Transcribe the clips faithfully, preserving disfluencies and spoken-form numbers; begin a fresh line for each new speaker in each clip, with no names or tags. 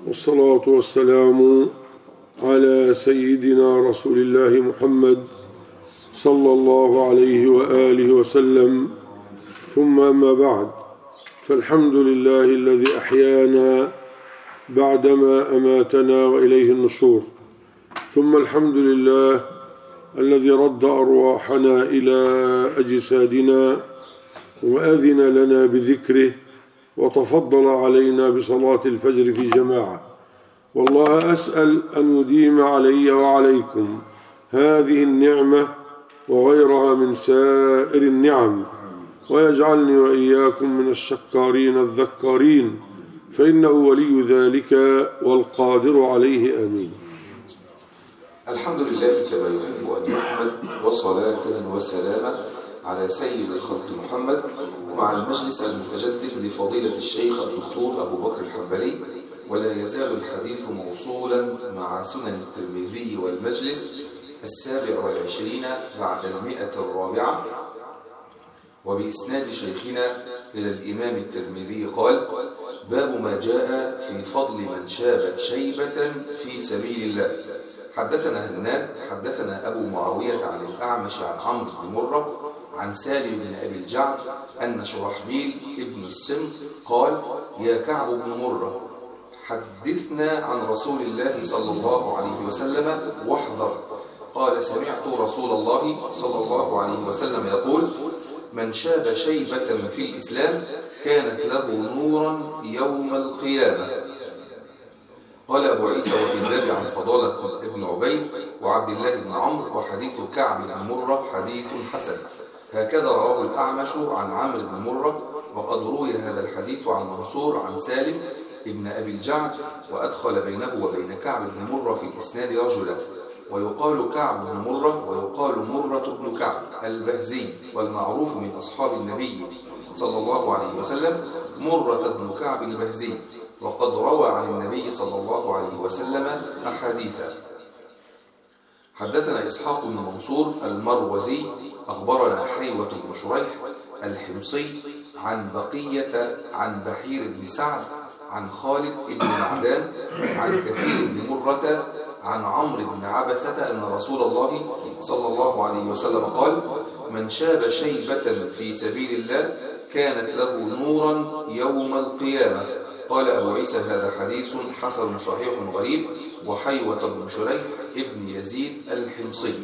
والصلاة والسلام على سيدنا رسول الله محمد صلى الله عليه وآله وسلم، ثم أما بعد، فالحمد لله الذي أحيانا بعدما أماتنا وإليه النشور، ثم الحمد لله الذي رد أرواحنا إلى أجسادنا وأذن لنا بذكره وتفضل علينا بصلاة الفجر في جماعة. والله أسأل أن يديم علي وعليكم هذه النعمة وغيرها من سائر النعم، ويجعلني وإياكم من الشكارين الذكارين، فإنه ولي ذلك والقادر عليه. آمين.
الحمد لله كما يحب أن يحمد، وصلاة وسلاما على سيد الخلق محمد، ومع المجلس المتجدد لفضيلة الشيخ الدكتور أبو بكر الحنبلي. ولا يزال الحديث موصولا مع سنن الترمذي والمجلس السابع والعشرين بعد المئة الرابعة، وبإسناد شيخنا إلى الإمام الترمذي قال: باب ما جاء في فضل من شابت شيبة في سبيل الله. حدثنا هناد حدثنا أبو معاوية عن الأعمش عن عمرو بن مرة عن سالم بن أبي الجعد أن شرحبيل ابن الصمت قال: يا كعب بن مرة، حدثنا عن رسول الله صلى الله عليه وسلم واحذر. قال: سمعت رسول الله صلى الله عليه وسلم يقول: من شاب شيبة في الإسلام كانت له نورا يوم القيامة. قال أبو عيسى: وفي الباب عن فضالة ابن عبيد وعبد الله بن عمرو وحديث كعب بن مرة حديث حسن. هكذا رواه الأعمش عن عمرو بن مرة، وقد روي هذا الحديث عن منصور عن سالم ابن أبي الجعد، وأدخل بينه وبين كعب بن مرة في الإسناد رجلا، ويقال كعب بن مرة ويقال مرة بن كعب البهزي، والمعروف من أصحاب النبي صلى الله عليه وسلم مرة بن كعب البهزي، وقد روى عن النبي صلى الله عليه وسلم أحاديثا. حدثنا إسحاق بن منصور المروزي أخبرنا حيوة بن شريح الحمصي عن بقية عن بحير بن سعد عن خالد بن معدان عن كثير بن مرة عن عمرو بن عبسة أن رسول الله صلى الله عليه وسلم قال: من شاب شيبة في سبيل الله كانت له نورا يوم القيامة. قال أبو عيسى: هذا حديث حسن صحيح غريب. وحيوة بن شريح ابن يزيد الحمصي.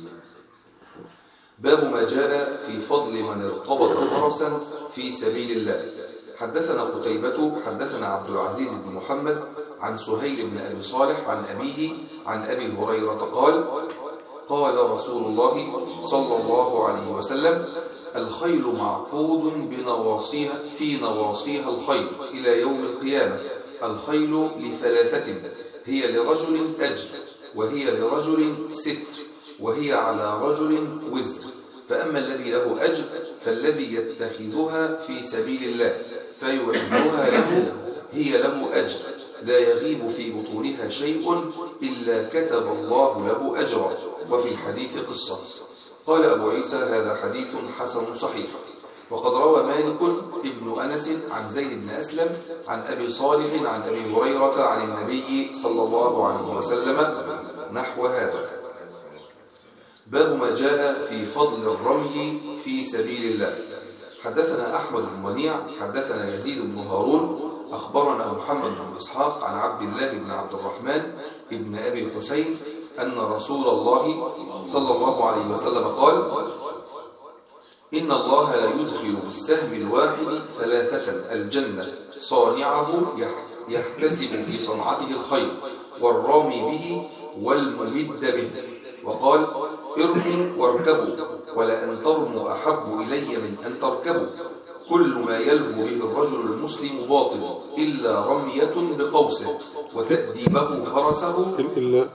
باب ما جاء في فضل من ارتبط فرسا في سبيل الله. حدثنا قتيبة حدثنا عبد العزيز بن محمد عن سهيل بن أبي صالح عن أبيه عن أبي هريرة قال: قال رسول الله صلى الله عليه وسلم: الخيل معقود بنواصيها في نواصيها الخير إلى يوم القيامة. الخيل لثلاثة: هي لرجل أجر، وهي لرجل ستر، وهي على رجل وزر. فأما الذي له أجر فالذي يتخذها في سبيل الله فيعدها له هي له أجر، لا يغيب في بطونها شيء إلا كتب الله له أجرا. وفي الحديث قصة. قال أبو عيسى: هذا حديث حسن صحيح. وقد روى مالك ابن أنس عن زيد بن أسلم عن أبي صالح عن أبي هريرة عن النبي صلى الله عليه وسلم نحو هذا. باب ما جاء في فضل الرمي في سبيل الله. حدثنا أحمد بن منيع حدثنا يزيد بن هارون أخبرنا محمد بن إسحاق عن عبد الله بن عبد الرحمن ابن أبي حسين أن رسول الله صلى الله عليه وسلم قال: إن الله لا يدخل بالسهم الواحد ثلاثة الجنة: صانعه يحتسب في صنعته الخير، والرامي به، والممد به. وقال: ارموا واركبوا، ولأن ترموا أحب إلي من أن تركبوا. كل ما يلهو به الرجل المسلم باطل إلا رمية بقوسه وتأديبه فرسه
إلا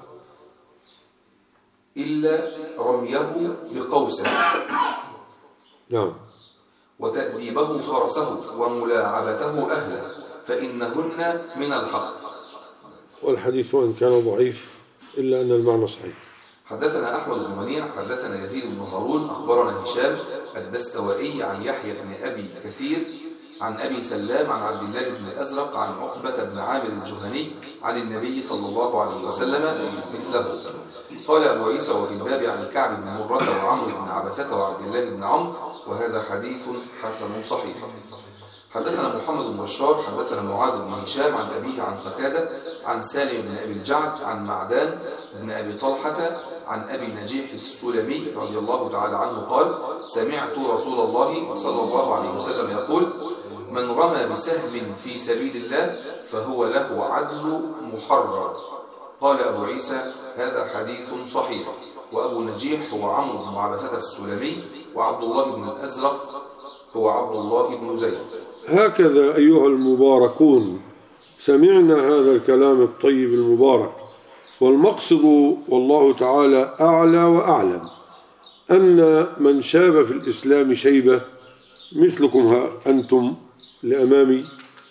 إلا رميه بقوسه
نعم
وتأديبه فرسه وملاعبته أهله، فإنهن من الحق.
والحديث وإن كان ضعيف إلا أن المعنى صحيح.
حدثنا أحمد بن منيع حدثنا يزيد بن هارون أخبرنا هشام الدستوائي عن يحيى بن أبي كثير عن أبي سلام عن عبد الله بن الأزرق عن عقبة بن عامر الجهني عن النبي صلى الله عليه وسلم مثله. قال أبو عيسى وفي الباب عن كعب بن مرة وعمرو بن عبسة وعبد الله بن عمرو وهذا حديث حسن صحيح. حدثنا محمد بن بشار حدثنا معاذ بن هشام عن أبيه عن قتادة عن سالم بن أبي الجعد عن معدان بن أبي طلحة عن أبي نجيح السلمي رضي الله تعالى عنه قال سمعت رسول الله صلى الله عليه وسلم يقول من رمى بسهم في سبيل الله فهو له عدل محرر. قال أبو عيسى هذا حديث صحيح. وأبو نجيح هو عمرو بن عبسة السلمي وعبد الله بن الأزرق هو عبد الله بن زيد.
هكذا أيها المباركون سمعنا هذا الكلام الطيب المبارك، والمقصد والله تعالى أعلى وأعلم أن من شاب في الإسلام شيبة مثلكم ها أنتم لأمامي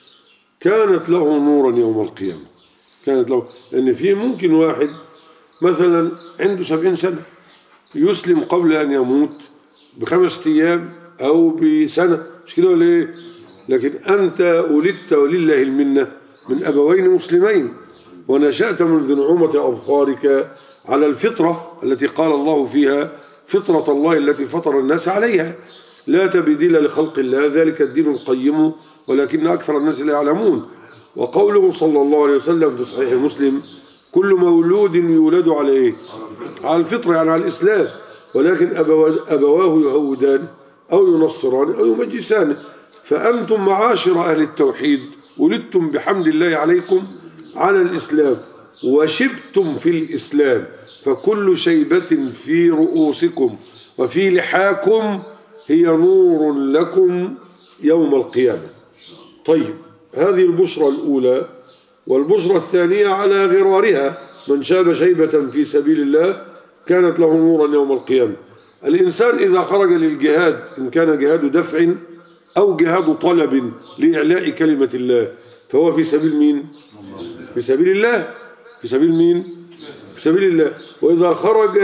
كانت له نورا يوم القيامة. كانت له، لأن فيه ممكن واحد مثلا عنده سبعين سنة يسلم قبل أن يموت بخمسة أيام أو بسنة، مش كده ولا إيه؟ لكن أنت ولدت ولله المنة من أبوين مسلمين ونشأت منذ نعومة أظفارك على الفطرة التي قال الله فيها فطرة الله التي فطر الناس عليها لا تبديل لخلق الله ذلك الدين القيم ولكن أكثر الناس لا يعلمون. وقوله صلى الله عليه وسلم في صحيح مسلم كل مولود يولد على إيه؟ على الفطرة، يعني على الإسلام، ولكن أبواه يهودان أو ينصران أو يمجسان. فأنتم معاشر أهل التوحيد ولدتم بحمد الله عليكم على الإسلام وشبتم في الإسلام، فكل شيبة في رؤوسكم وفي لحاكم هي نور لكم يوم القيامة. طيب، هذه البشرى الأولى. والبشرى الثانية على غرارها من شاب شيبة في سبيل الله كانت له نورا يوم القيامة. الإنسان إذا خرج للجهاد إن كان جهاد دفع أو جهاد طلب لإعلاء كلمة الله فهو في سبيل مين؟ في سبيل الله. في سبيل مين؟ في سبيل الله. وإذا خرج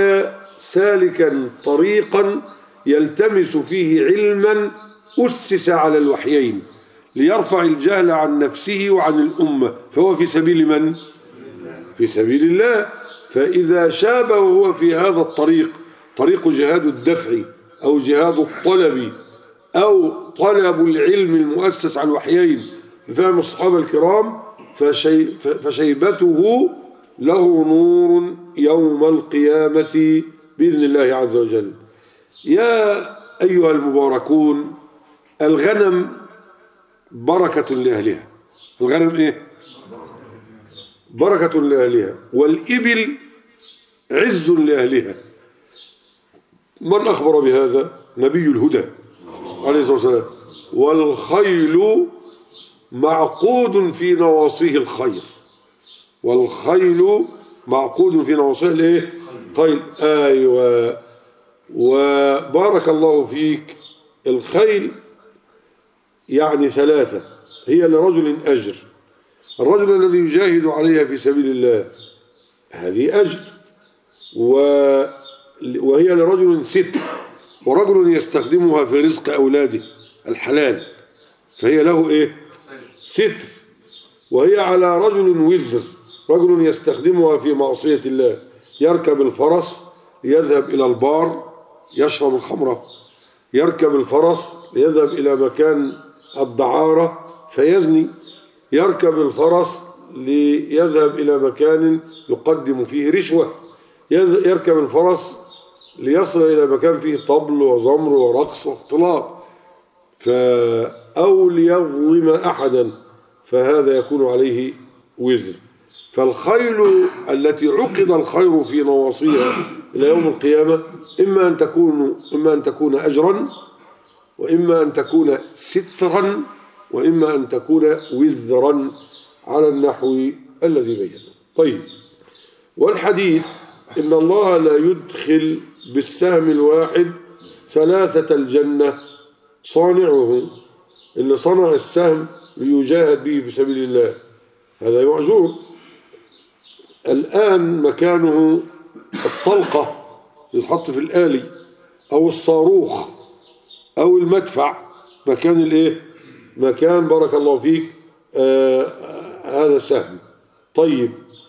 سالكا طريقا يلتمس فيه علما أسس على الوحيين ليرفع الجهل عن نفسه وعن الأمة فهو في سبيل من؟ في سبيل الله. فإذا شاب وهو في هذا الطريق، طريق جهاد الدفع أو جهاد الطلب أو طلب العلم المؤسس على الوحيين بفهم الصحابة الكرام، فشي فشيبته له نور يوم القيامة بإذن الله عز وجل. يا أيها المباركون، الغنم بركة لأهلها. الغنم إيه؟ بركة لأهلها. والإبل عز لأهلها. من أخبر بهذا؟ نبي الهدى عليه الصلاة والسلام. والخيل معقود في نواصيه الخير. والخيل معقود في نواصيه الايه؟ خيل. ايوه. وبارك الله فيك. الخيل يعني ثلاثة، هي لرجل أجر. الرجل الذي يجاهد عليها في سبيل الله هذه أجر، وهي لرجل ستر، ورجل يستخدمها في رزق أولاده الحلال فهي له إيه؟ ستر. وهي على رجل وزر، رجل يستخدمها في معصية الله، يركب الفرس ليذهب إلى البار يشرب الخمرة، يركب الفرس ليذهب إلى مكان الدعارة فيزني، يركب الفرس ليذهب إلى مكان يقدم فيه رشوة، يركب الفرس ليصل إلى مكان فيه طبل وزمر ورقص واختلاط، أو ليظلم أحدا فهذا يكون عليه وزر. فالخيل التي عقد الخير في نواصيها إلى يوم القيامة إما أن تكون إما أن تكون أجرا، وإما أن تكون سترا، وإما أن تكون وزرا على النحو الذي بينه. طيب، والحديث إن الله لا يدخل بالسهم الواحد ثلاثة الجنة صانعه، اللي صنع السهم ليجاهد به في سبيل الله هذا معذور. الآن مكانه الطلقة يتحط في الآلي أو الصاروخ أو المدفع، مكان الايه؟ مكان بارك الله فيك آه هذا سهم. طيب،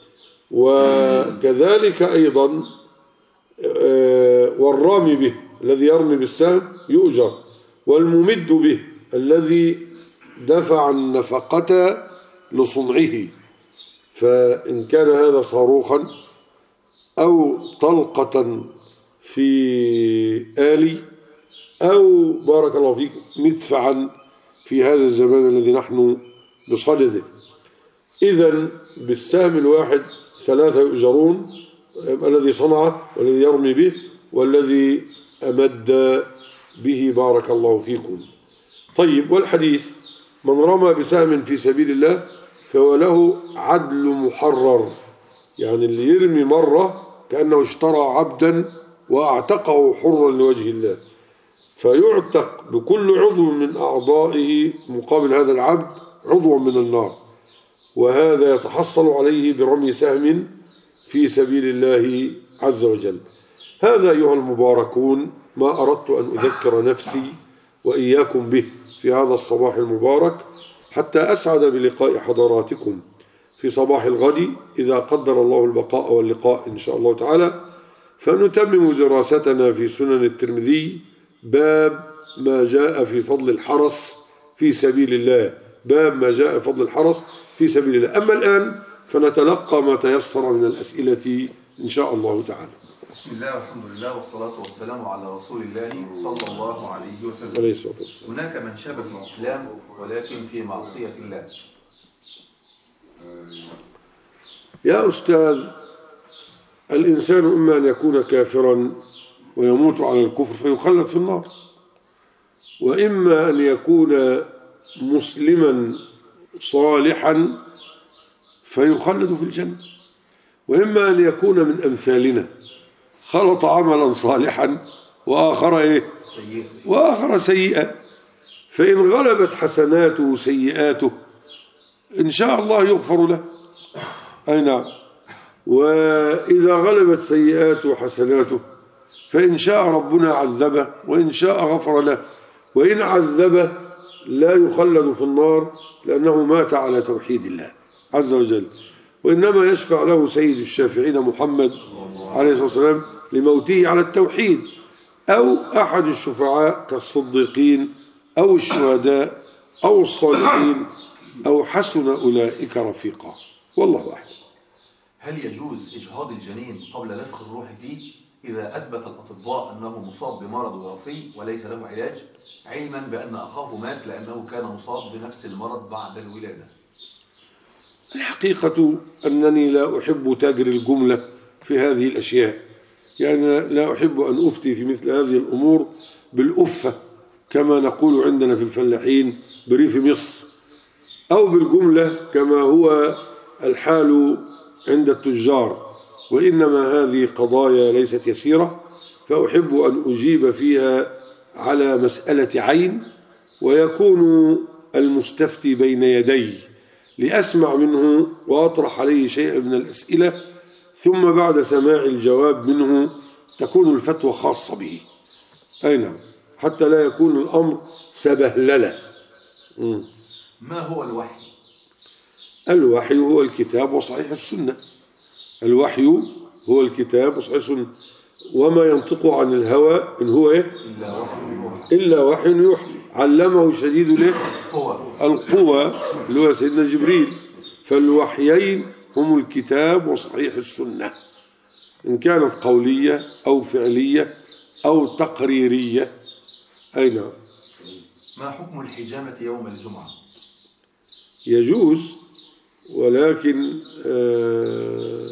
وكذلك أيضا آه والرامي به الذي يرمي بالسهم يؤجر، والممد به الذي دفع النفقة لصنعه، فإن كان هذا صاروخا أو طلقة في آلي أو بارك الله فيك مدفعا في هذا الزمان الذي نحن بصدده، إذن بالسهم الواحد ثلاثة يؤجرون، الذي صنعه والذي يرمي به والذي أمد به بارك الله فيكم. طيب، والحديث من رمى بسهم في سبيل الله فهو له عدل محرر، يعني اللي يرمي مرة كأنه اشترى عبدا وأعتقه حرا لوجه الله، فيعتق بكل عضو من أعضائه مقابل هذا العبد عضو من النار، وهذا يتحصل عليه برمي سهم في سبيل الله عز وجل. هذا أيها المباركون ما أردت أن أذكر نفسي وإياكم به في هذا الصباح المبارك، حتى أسعد بلقاء حضراتكم في صباح الغد إذا قدر الله البقاء واللقاء إن شاء الله تعالى، فنتمم دراستنا في سنن الترمذي باب ما جاء في فضل الحرس في سبيل الله، باب ما جاء في فضل الحرس في سبيل الله. أما الآن فنتلقى ما تيسر من الأسئلة إن شاء الله تعالى.
بسم الله والحمد لله والصلاة والسلام على رسول الله صلى الله عليه وسلم.
عليه الصلاة والسلام.
هناك من شاب في الإسلام ولكن في معصية الله.
يا أستاذ، الإنسان إما أن يكون كافرا ويموت على الكفر فيخلد في النار، وإما أن يكون مسلما صالحا فيخلد في الجنة، وإما أن يكون من أمثالنا خلط عملا صالحا وآخر إيه؟ وآخر سيئا، فإن غلبت حسناته سيئاته إن شاء الله يغفر له، أي نعم، وإذا غلبت سيئاته حسناته فإن شاء ربنا عذبه وإن شاء غفر له، وإن عذبه لا يخلد في النار لأنه مات على توحيد الله عز وجل، وإنما يشفع له سيد الشافعين محمد عليه الصلاة والسلام لموته على التوحيد، أو أحد الشفعاء كالصديقين أو الشهداء أو الصالحين أو حسن أولئك رفيقا، والله أعلم.
هل يجوز إجهاض الجنين قبل نفخ الروح فيه إذا أثبت الأطباء أنه مصاب بمرض وراثي وليس له علاج، علما بأن أخاه مات لأنه كان مصاب بنفس المرض بعد الولادة؟
الحقيقة أنني لا أحب تاجر الجملة في هذه الأشياء، يعني لا أحب أن أفتي في مثل هذه الأمور بالأفة كما نقول عندنا في الفلاحين بريف مصر، أو بالجملة كما هو الحال عند التجار، وإنما هذه قضايا ليست يسيرة، فأحب أن أجيب فيها على مسألة عين، ويكون المستفتي بين يدي لأسمع منه وأطرح عليه شيء من الأسئلة، ثم بعد سماع الجواب منه تكون الفتوى خاصة به، أي نعم، حتى لا يكون الأمر سبهللة.
ما هو الوحي؟
الوحي هو الكتاب وصحيح السنة. الوحي هو الكتاب وصحيح السنة، وما ينطق عن الهوى إن هو إيه؟
إلا وحي يوحى.
إلا وحي يوحى، علمه شديد القوى اللي هو سيدنا جبريل. فالوحيين هم الكتاب وصحيح السنة، إن كانت قولية أو فعلية أو تقريرية، أي نعم.
ما حكم الحجامة يوم الجمعة؟
يجوز، ولكن آه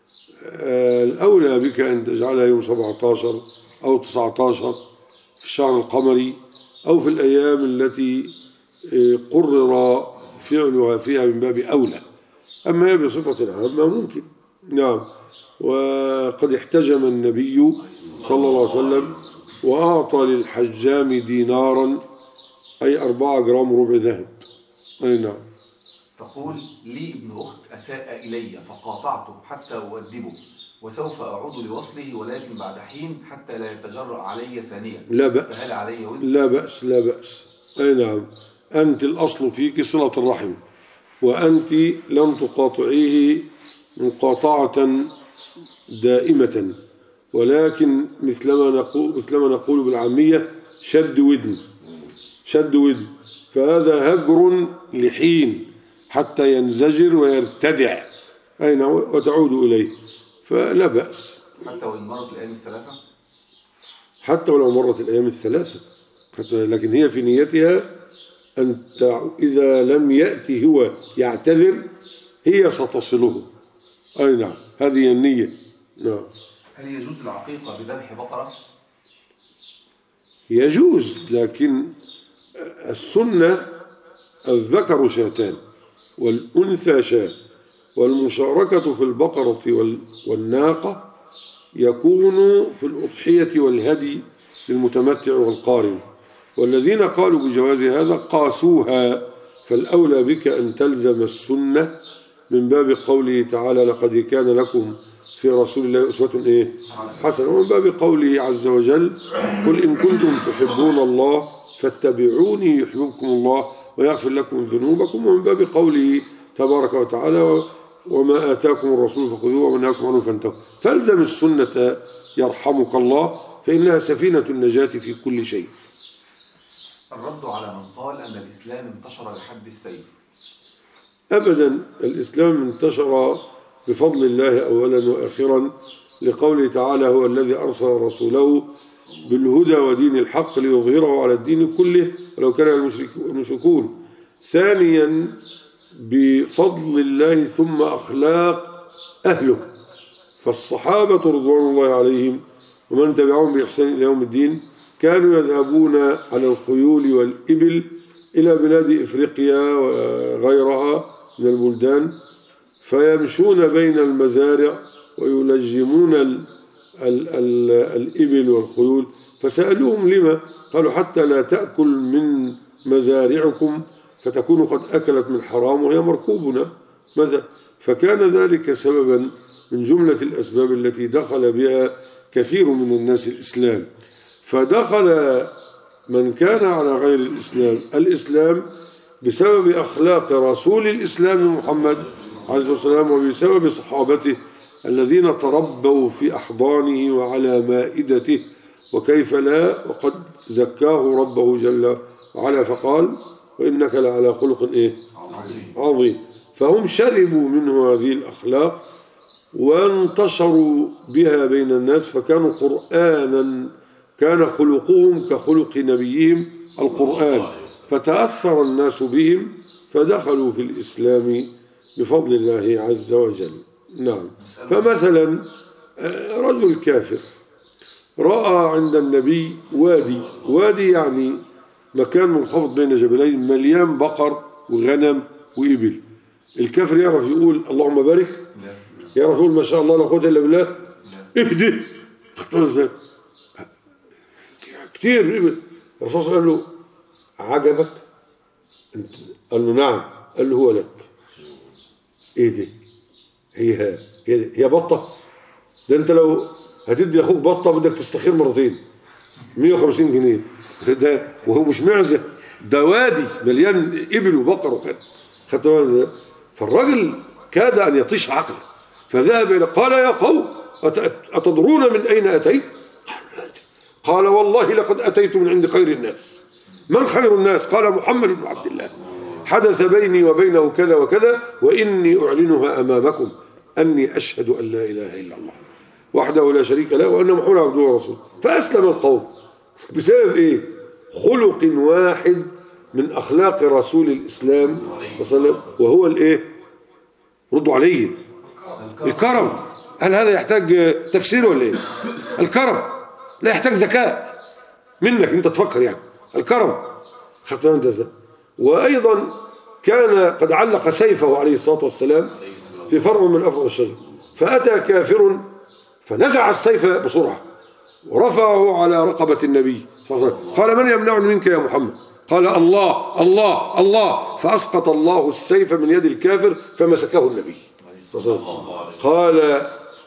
آه الأولى بك أن تجعلها يوم سبعة عشر أو تسعة عشر في الشهر القمري، أو في الأيام التي آه قرر فعلها فيها من باب أولى. أما هي بصفة عامة ممكن، نعم. وقد احتجم النبي صلى الله عليه وسلم وأعطى للحجام دينارا أي أربعة جرام ربع ذهب، أي نعم.
تقول لي ابن أخت أساء إلي فقاطعته حتى أؤدبه، وسوف أعود لوصله ولكن بعد حين حتى لا يتجرأ علي ثانيا،
لا بأس،
فهل علي وزر؟
لا بأس لا بأس، أي نعم. أنت الأصل فيك صلة الرحم، وأنت لن تقاطعيه مقاطعة دائمة، ولكن مثلما نقول, مثلما نقول بالعامية شد ودن شد ودن فهذا هجر لحين حتى ينزجر ويرتدع أين وتعود إليه، فلا بأس.
حتى وإن مرت الأيام الثلاثة
حتى ولو مرت الأيام الثلاثة، حتى لكن هي في نيتها أن إذا لم يأتي هو يعتذر هي ستصله. أي نعم، هذه النية. نعم.
هل يجوز العقيقة بذبح بقرة؟
يجوز، لكن السنة الذكر شاتان والأنثى شاة، والمشاركة في البقرة والناقة يكون في الأضحية والهدي للمتمتع والقارن، والذين قالوا بجواز هذا قاسوها، فالأولى بك أن تلزم السنة من باب قوله تعالى لقد كان لكم في رسول الله أسوة إيه؟ حسنة، ومن باب قوله عز وجل قل إن كنتم تحبون الله فاتبعوني يحببكم الله ويغفر لكم ذنوبكم، ومن باب قوله تبارك وتعالى وما آتاكم الرسول فخذوه وما نهاكم عنه فانتهوا. فالزم السنة يرحمك الله، فإنها سفينة النجاة في كل شيء.
الرد على من قال أن الإسلام انتشر بحد السيف.
أبدا، الإسلام انتشر بفضل الله أولا وآخرا، لقوله تعالى هو الذي أرسل رسوله بالهدى ودين الحق ليظهره على الدين كله ولو كره المشركون. ثانيا بفضل الله ثم أخلاق أهله، فالصحابة رضوان الله عليهم ومن تبعهم بإحسان إلى يوم الدين كانوا يذهبون على الخيول والإبل إلى بلاد إفريقيا وغيرها من البلدان، فيمشون بين المزارع ويلجمون ال ال ال الإبل والخيول، فسألوهم لما؟ قالوا حتى لا تأكل من مزارعكم فتكون قد أكلت من حرام وهي مركوبنا ماذا؟ فكان ذلك سببا من جملة الأسباب التي دخل بها كثير من الناس الإسلام. فدخل من كان على غير الإسلام الإسلام بسبب أخلاق رسول الإسلام محمد عليه الصلاة والسلام، وبسبب صحابته الذين تربوا في أحضانه وعلى مائدته، وكيف لا وقد زكاه ربه جل وعلا فقال وإنك لعلى خلق إيه؟ عظيم. فهم شربوا منه هذه الأخلاق وانتشروا بها بين الناس، فكانوا قرآنا، كان خلقهم كخلق نبيهم القرآن، فتأثر الناس بهم فدخلوا في الإسلام بفضل الله عز وجل. نعم. فمثلا رجل كافر رأى عند النبي وادي، وادي يعني مكان منخفض بين جبلين مليان بقر وغنم وإبل، الكافر يعرف يقول اللهم بارك؟ يعرف يقول ما شاء الله لا قوة إلا بالله؟ اهدي كتير إبل. الرسول قال له عجبك؟ قال له نعم. قال له هو لك. ايه دي؟ هي هي هي بطة؟ ده انت لو هتدي لاخوك بطة بدك تستخير مرتين مية وخمسين جنيه، ده وهو مش معزة، ده وادي مليان إبل وبقر وكذا. خدت؟ فالراجل كاد أن يطيش عقله، فذهب إلى قال يا قوم أتدرون من أين أتيت؟ قال والله لقد أتيت من عند خير الناس. من خير الناس؟ قال محمد بن عبد الله، حدث بيني وبينه كذا وكذا وإني أعلنها أمامكم أني أشهد أن لا إله إلا الله وحده لا شريك له وأن محمد عبده ورسوله. فأسلم القوم بسبب إيه؟ خلق واحد من أخلاق رسول الإسلام وهو الإيه؟ ردوا عليه، الكرم. هل هذا يحتاج تفسير ولا إيه؟ الكرم لا يحتاج ذكاء منك أنت تفكر، يعني الكرم. وأيضا كان قد علق سيفه عليه الصلاة والسلام في فرع من أفرع الشجر، فأتى كافر فنزع السيف بسرعة ورفعه على رقبة النبي صلى الله عليه وسلم، قال من يمنعني منك يا محمد؟ قال الله الله الله، فأسقط الله السيف من يد الكافر فمسكه النبي صلى الله عليه وسلم. قال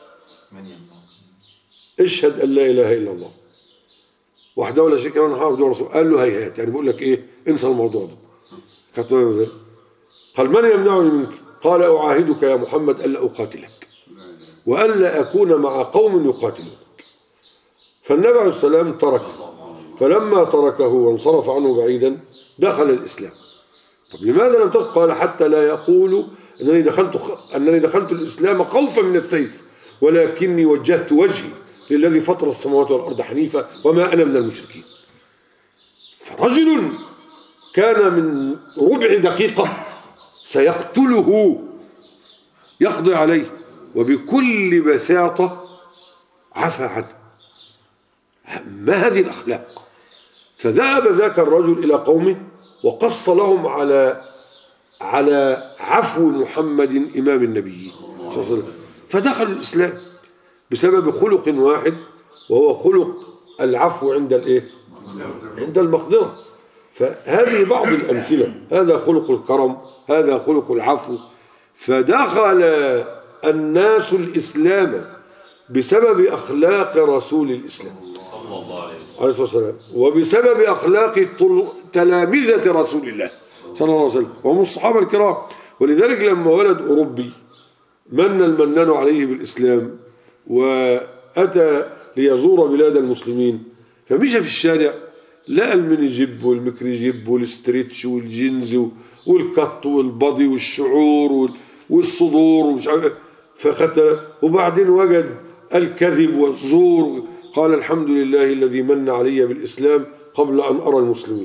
اشهد أن لا إله إلا الله وحده لا شريك له وأن محمدا عبده ورسوله. قال له هيهات، يعني بيقول لك إيه؟ انسى الموضوع ده، قال من يمنعني منك؟ قال أعاهدك يا محمد ألا أقاتلك وألا أكون مع قوم يقاتلونك. فالنبي عليه السلام تركه، فلما تركه وانصرف عنه بعيدا دخل الإسلام. طب لماذا لم تدخل؟ قال حتى لا يقولوا أنني دخلت أنني دخلت الإسلام خوفا من السيف ولكني وجهت وجهي للذي فطر السماوات والأرض حنيفا وما أنا من المشركين. فرجل كان من ربع دقيقة سيقتله يقضي عليه وبكل بساطة عفى عنه. ما هذه الأخلاق؟ فذهب ذاك الرجل إلى قومه وقص لهم على على عفو محمد إمام النبيين صلى الله عليه وسلم، فدخلوا الإسلام بسبب خلق واحد وهو خلق العفو عند الإيه؟ عند المقدرة. فهذه بعض الأمثلة، هذا خلق الكرم، هذا خلق العفو. فدخل الناس الإسلام بسبب أخلاق رسول الإسلام صلى الله عليه وسلم وبسبب أخلاق تلامذة رسول الله صلى الله عليه وسلم وهم الصحابة الكرام. ولذلك لما ولد أوروبي من المنان عليه بالإسلام وأتى ليزور بلاد المسلمين فمشى في الشارع لقى المينيجيب والميكريجيب والستريتش والجينز والكت والبادي والشعور والصدور ومش عارف فخد، وبعدين وجد الكذب والزور قال الحمد لله الذي من علي بالإسلام قبل أن أرى المسلمين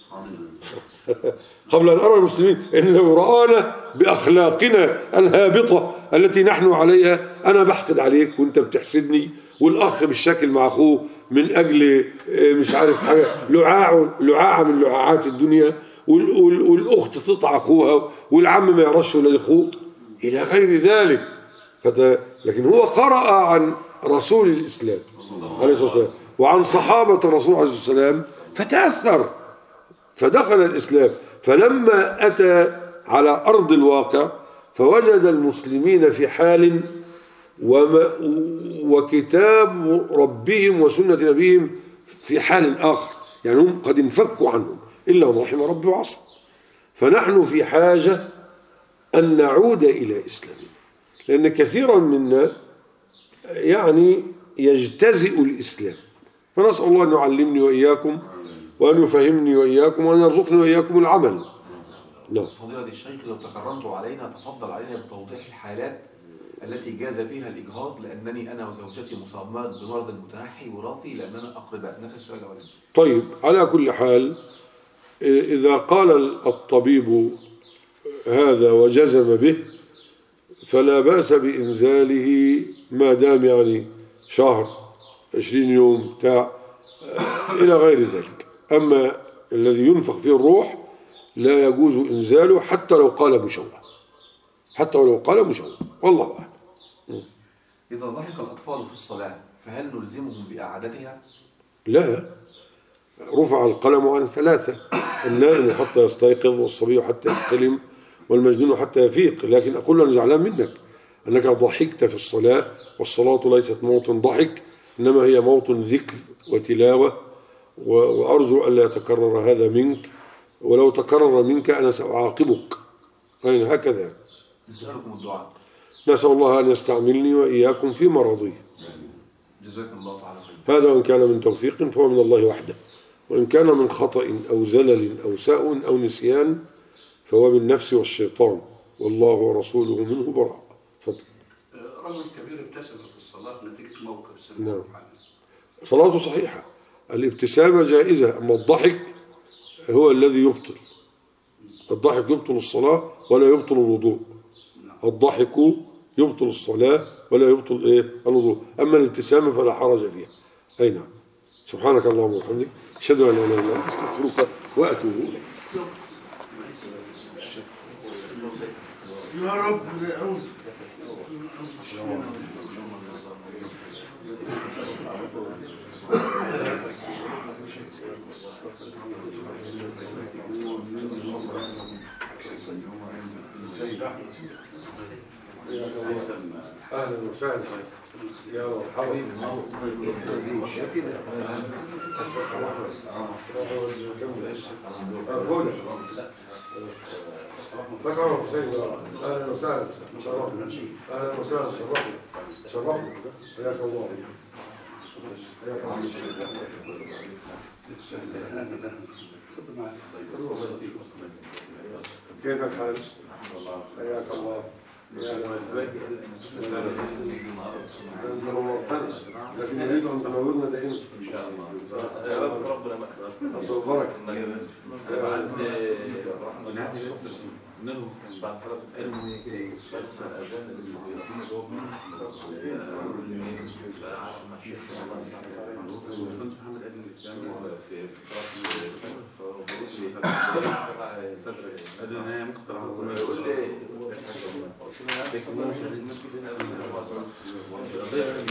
قبل أن أرى المسلمين إن لو رآنا بأخلاقنا الهابطة التي نحن عليها أنا بحقد عليك وأنت بتحسدني، والأخ بالشكل مع أخوه من أجل مش عارف حاجة لعاع لعاعة من لعاعات الدنيا، والأخت تطع أخوها والعم ما يعرفش ولا أخوه إلى غير ذلك. لكن هو قرأ عن رسول الإسلام عليه الصلاة والسلام وعن صحابة الرسول عليه الصلاة والسلام فتأثر فدخل الإسلام. فلما أتى على أرض الواقع فوجد المسلمين في حال وكتاب ربهم وسنة نبيهم في حال آخر، يعني هم قد انفكوا عنهم إلا من رحم ربي وعصم. فنحن في حاجة أن نعود إلى إسلامنا، لأن كثيرا منا يعني يجتزئ الإسلام. فنسأل الله أن يعلمني وإياكم وأن يفهمني وإياكم وأن يرزقني وإياكم العمل.
نعم. فضيلة الشيخ لو تكرمت علينا تفضل علينا بتوضيح الحالات التي جاز فيها الإجهاض، لأنني أنا وزوجتي مصابات بمرض متنحي وراثي لأننا أقرباء نفس وجع ولد.
طيب على كل حال إذا قال الطبيب هذا وجزم به فلا بأس بإنزاله ما دام يعني شهر عشرين يوم بتاع إلى غير ذلك. أما الذي ينفخ فيه الروح لا يجوز إنزاله حتى لو قال مشوه، حتى ولو قال مشوه، والله أعلم.
إذا ضحك الأطفال في الصلاة فهل نلزمهم بإعادتها؟
لا، رفع القلم عن ثلاثة: النائم حتى يستيقظ والصبي حتى يحتلم والمجنون حتى يفيق. لكن أقول أنا زعلان منك أنك ضحكت في الصلاة، والصلاة ليست موطن ضحك إنما هي موطن ذكر وتلاوة، وأرجو ألا يتكرر هذا منك، ولو تكرر منك أنا سأعاقبك. أين هكذا
نسألكم الدعاء،
نسأل الله أن يستعملني وإياكم في مرضي.
جزاكم الله تعالى خير.
هذا وإن كان من توفيق فهو من الله وحده، وإن كان من خطأ أو زلل أو سهو أو نسيان فهو من النفس والشيطان، والله ورسوله منه براء. تفضل.
رجل كبير ابتسم في الصلاة نتيجة موقف سمعه.
نعم. صلاته صحيحة، الابتسامة جائزة، أما الضحك هو الذي يبطل. الضحك يبطل الصلاة ولا يبطل الوضوء. الضحك يبطل الصلاة ولا يبطل إيه الوضوء، أما الابتسامة فلا حرج فيها. أي نعم. سبحانك اللهم وبحمدك أشهد أن لا إله إلا أنت أستغفرك وأتوب إليك.
يا رب يعود.
اهلا وسهلا يا مرحبا. اهلا وسهلا شرفنا. اهلا وسهلا شرفنا شرفنا حياك الله. حياك الله. كيف الحال؟ حياك الله. لكن نريد أن تنورنا دائما إن شاء الله. يا رب ربنا أصل بركة. بعد صلاة العلم بس الأذان اللي بيقولون جوه محمد قال لي في صلاة الفجر فبقول لي أذن هي ممكن تروح يقول لي